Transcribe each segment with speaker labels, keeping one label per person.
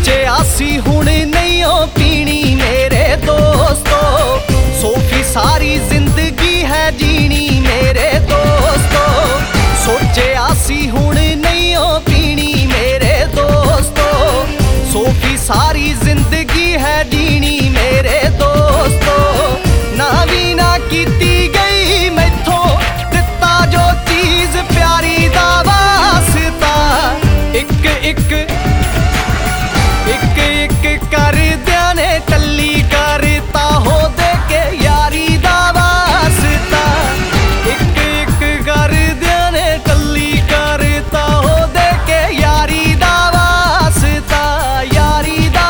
Speaker 1: सोचिया सी हुण नहीं ओ पीनी मेरे दोस्तों, सोफी सारी जिंदगी है जीनी मेरे दोस्तों। सोचिया सी हुण नहीं ओ पीनी मेरे दोस्तों, सोफी सारी जिंदगी है जीनी मेरे दोस्तों। ना भी ना कीती गई मैथों दिता जो चीज प्यारी दा वास्ता, एक एक कर दिया ने टल्ली करता हो दे के यारी दा वास्ता, एक कर दिया ने टल्ली करता हो दे के यारी दा वास्ता, यारी दा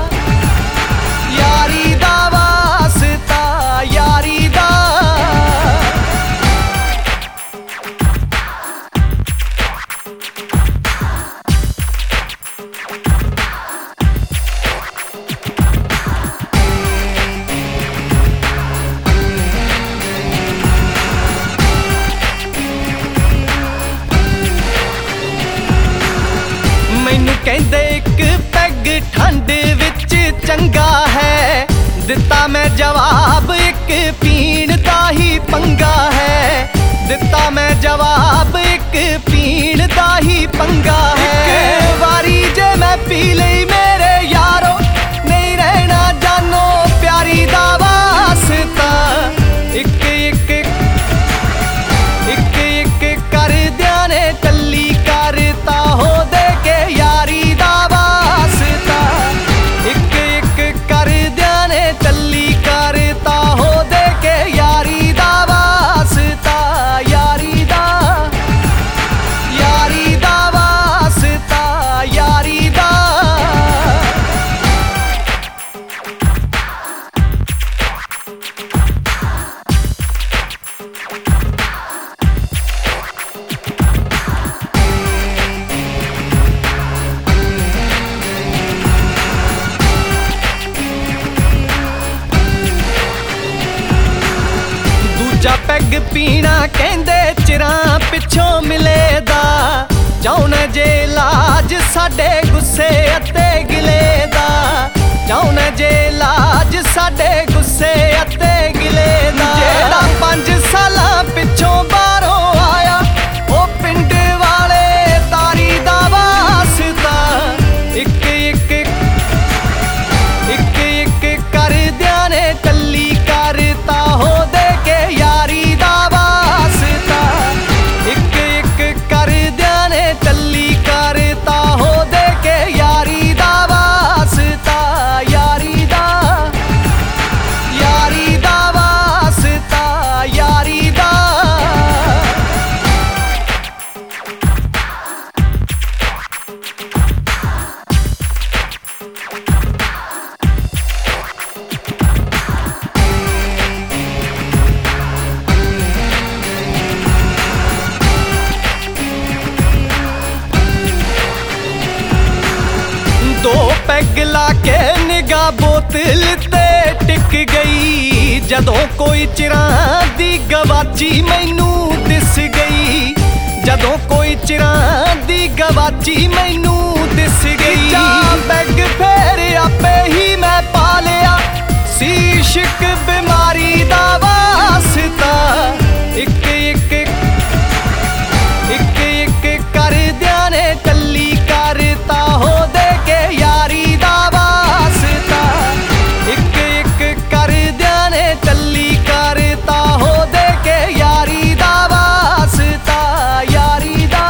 Speaker 1: वास्ता, यारी दा। मैनू कहंदे एक पैग ठंड विच चंगा है, दिता मैं जवाब एक पीण दा ही पंगा है, दिता मैं जवाब एक पीण दा ही पंगा है। एक वारी जे मैं पी लई मेरे यारो नहीं रहना जानो प्यारी दा वास्ता, एक कर दिया ने टल्ली करता हो दे के यारी दा वास्ता, एक कर दिया ने टल्ली करता हो दे के यारी दा वास्ता, यारी दा वास्ता, यारी दा। दूजा पैग पीना कहंदे चिरां पिछों मिलेदा, चाहुण जे लाज साडे गुस्से अते गिले दा, चाहुण जे लाज साडे गुस्से अते गिले दा। जेड़ा 5 सालां पिछों बाहरों आया ओ पिंड वाले तारी दा वास्ता, एक कर दिया ने टल्ली करता हो दे के यारी दा वास्ता, एक कर दिया ने टल्ली करता हो दे के यारी दा वास्ता, यारी दा वास्ता, यारी दा। दो पैग ला के निगाह बोतल ते टिक गई, जदों कोई चिरां दी गवाची मैनू दिस गई, जदों कोई चिरां दी गवाची मैनू दिस गई। पैग फेर आपे ही मैं पा लिया सी इश्क बीमारी दा वास्ता, एक कर दिया ने टल्ली करता हो दे के यारी दा वास्ता, एक कर दिया ने टल्ली करता हो दे के यारी दा वास्ता, यारी दा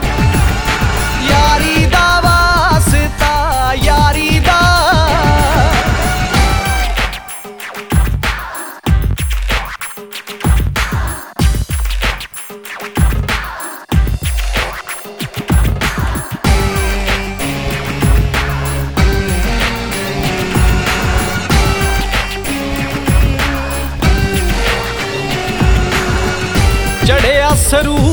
Speaker 1: वास्ता, यारी दा। चढ़िया सरू